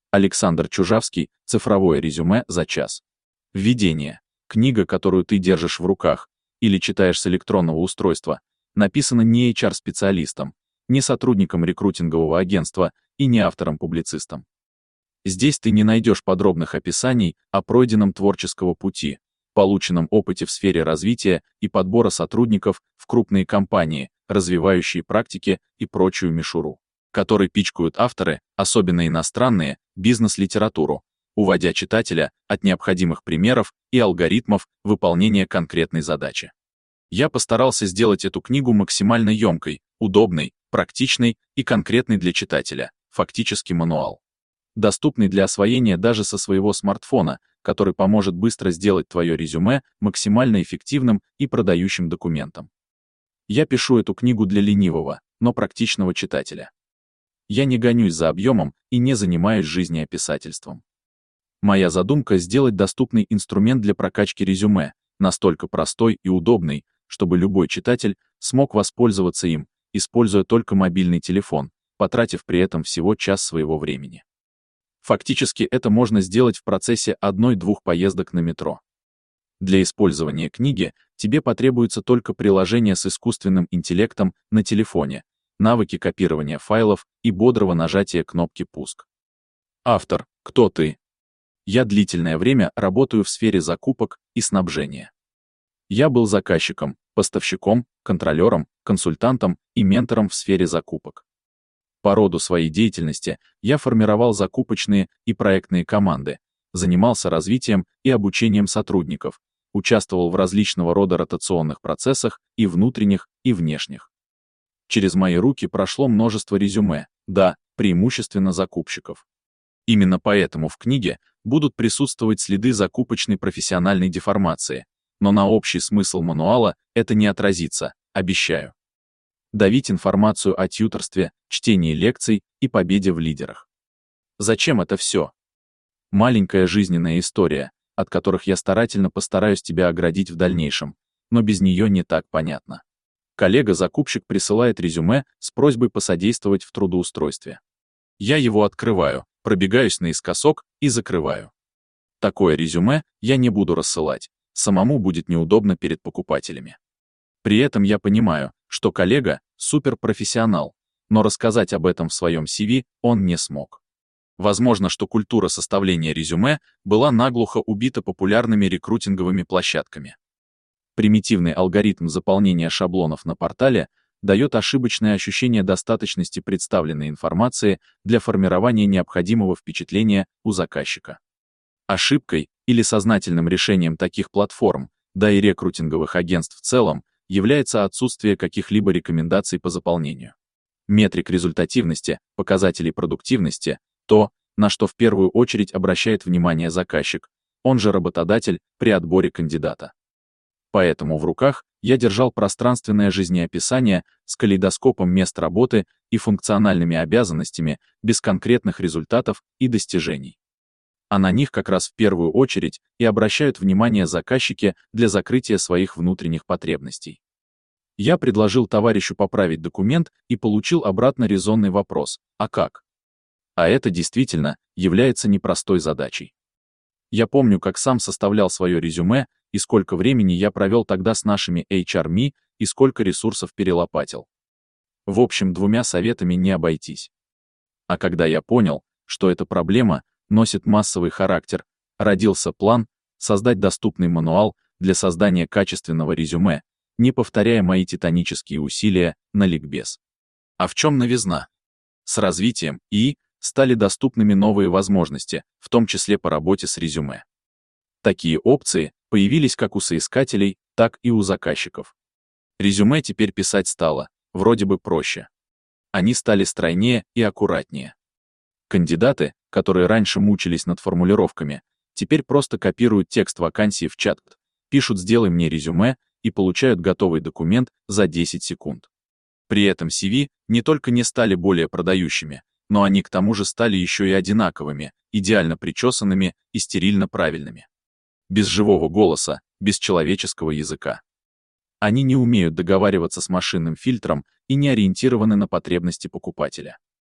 Александр Чужавский, «Цифровое резюме за час». Введение. Книга, которую ты держишь в руках или читаешь с электронного устройства, написана не HR-специалистом, не сотрудником рекрутингового агентства и не автором-публицистом. Здесь ты не найдешь подробных описаний о пройденном творческого пути, полученном опыте в сфере развития и подбора сотрудников в крупные компании, развивающие практики и прочую мишуру, которой пичкают авторы, особенно иностранные, бизнес-литературу, уводя читателя от необходимых примеров и алгоритмов выполнения конкретной задачи. Я постарался сделать эту книгу максимально емкой, удобной, практичной и конкретной для читателя, фактически мануал, доступный для освоения даже со своего смартфона, который поможет быстро сделать твое резюме максимально эффективным и продающим документом. Я пишу эту книгу для ленивого, но практичного читателя. Я не гонюсь за объемом и не занимаюсь жизнеописательством. Моя задумка — сделать доступный инструмент для прокачки резюме, настолько простой и удобный, чтобы любой читатель смог воспользоваться им, используя только мобильный телефон, потратив при этом всего час своего времени. Фактически это можно сделать в процессе 1-2 поездок на метро. Для использования книги тебе потребуется только приложение с искусственным интеллектом на телефоне, навыки копирования файлов и бодрого нажатия кнопки «Пуск». Автор. Кто ты? Я длительное время работаю в сфере закупок и снабжения. Я был заказчиком, поставщиком, контролером, консультантом и ментором в сфере закупок. По роду своей деятельности я формировал закупочные и проектные команды, занимался развитием и обучением сотрудников, участвовал в различного рода ротационных процессах и внутренних, и внешних. Через мои руки прошло множество резюме, да, преимущественно закупщиков. Именно поэтому в книге будут присутствовать следы закупочной профессиональной деформации, но на общий смысл мануала это не отразится, обещаю. Давить информацию о тьюторстве, чтении лекций и победе в лидерах. Зачем это все? Маленькая жизненная история, от которых я старательно постараюсь тебя оградить в дальнейшем, но без нее не так понятно. Коллега-закупщик присылает резюме с просьбой посодействовать в трудоустройстве. Я его открываю, пробегаюсь наискосок и закрываю. Такое резюме я не буду рассылать, самому будет неудобно перед покупателями. При этом я понимаю, что коллега — суперпрофессионал, но рассказать об этом в своем CV он не смог. Возможно, что культура составления резюме была наглухо убита популярными рекрутинговыми площадками. Примитивный алгоритм заполнения шаблонов на портале дает ошибочное ощущение достаточности представленной информации для формирования необходимого впечатления у заказчика. Ошибкой или сознательным решением таких платформ, да и рекрутинговых агентств в целом, является отсутствие каких-либо рекомендаций по заполнению метрик результативности, показателей продуктивности, то, на что в первую очередь обращает внимание заказчик, он же работодатель, при отборе кандидата. Поэтому в руках я держал пространственное жизнеописание с калейдоскопом мест работы и функциональными обязанностями без конкретных результатов и достижений. А на них как раз в первую очередь и обращают внимание заказчики для закрытия своих внутренних потребностей. Я предложил товарищу поправить документ и получил обратно резонный вопрос: а как? А это действительно является непростой задачей. Я помню, как сам составлял свое резюме, и сколько времени я провел тогда с нашими HR-ми, и сколько ресурсов перелопатил. В общем, 2 советами не обойтись. А когда я понял, что эта проблема носит массовый характер, родился план создать доступный мануал для создания качественного резюме, не повторяя мои титанические усилия на ликбез. А в чем новизна? С развитием ИИ стали доступными новые возможности, в том числе по работе с резюме. Такие опции появились как у соискателей, так и у заказчиков. Резюме теперь писать стало, вроде бы проще. Они стали стройнее и аккуратнее. Кандидаты, которые раньше мучились над формулировками, теперь просто копируют текст вакансии в чат, пишут «сделай мне резюме» и получают готовый документ за 10 секунд. При этом CV не только не стали более продающими, но они к тому же стали еще и одинаковыми, идеально причесанными и стерильно правильными. Без живого голоса, без человеческого языка. Они не умеют договариваться с машинным фильтром и не ориентированы на потребности покупателя.